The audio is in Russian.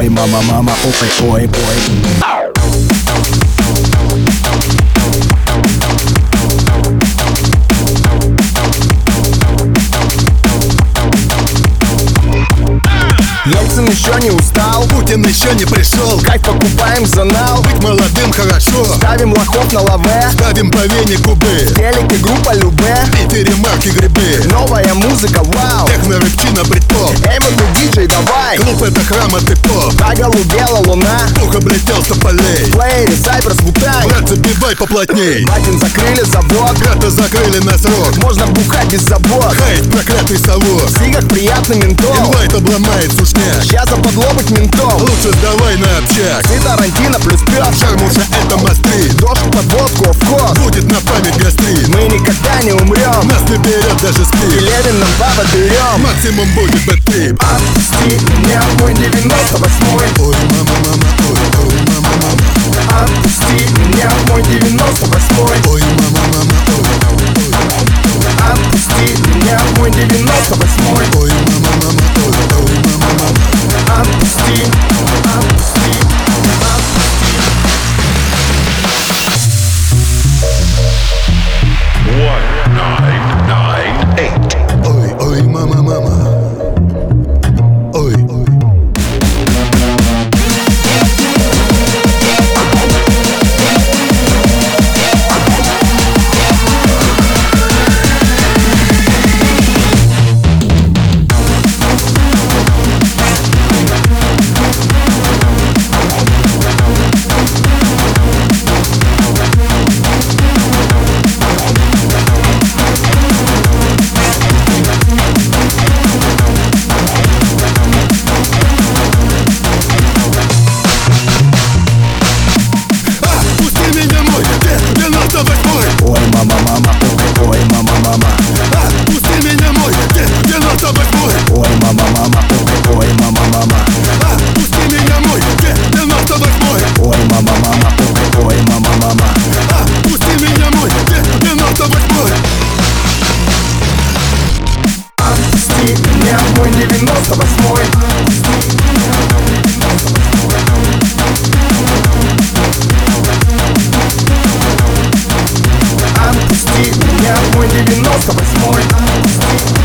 ой, мама, мама, ой, ой, ой. Ельцин еще не устал, Путин еще не пришел. кайф покупаем за нал. Быть молодым хорошо. Ставим лохов на лаве, Ставим по вене кубы. в телеке группа Любе. В Питере марки грибы. Новая музыка, вау. Техно-рыбчина, брит-поп. Эй, модный диджей, давай. Клуб это храм, а ты поп. По голубела луна, Пух облетел с тополей. в плеере Сайберс Вутань. Брат, забивай поплотней. Батин закрыли завод, Брата закрыли на срок. можно бухать без забот. Хейт, проклятый совок. В сигах приятный ментол, Инвайт обломает сушняк. сейчас заподлобать ментов. Лучше сдавай на общак. Ты Тарантино плюс пёс, Шармуша это мосты. дождь под водку, вкус. Будет на память гастрит. Мы никогда не умрем, Нас не берет даже и спит. Левин нам поводырем. Максимум будет бэт-трип. Отпусти меня, мой 98-й. Ой, мама, мама, ой, мама, мама. Отпусти меня, мой 98-й. Ой, мама, мама, ой, Отпусти меня, мой 98-й. ой, мама, мама, ой, мама, мама. Отпусти, отпусти, отпусти. 1998. Ой, ой, мама, мама. Ой, ой. Пусти меня, мой, где 98-й? Ой, мама, мама, ой, мама, мама. Пусти меня, мой, где 98-й? Ой, мама, мама, ой, мама, мама. Пусти меня, мой, где 98-й? Ой, мама, мама, ой, мама, мама. Пусти меня, мой, где 98-й? Отпусти меня, мой 98-й. Отпусти меня, мой 98-й.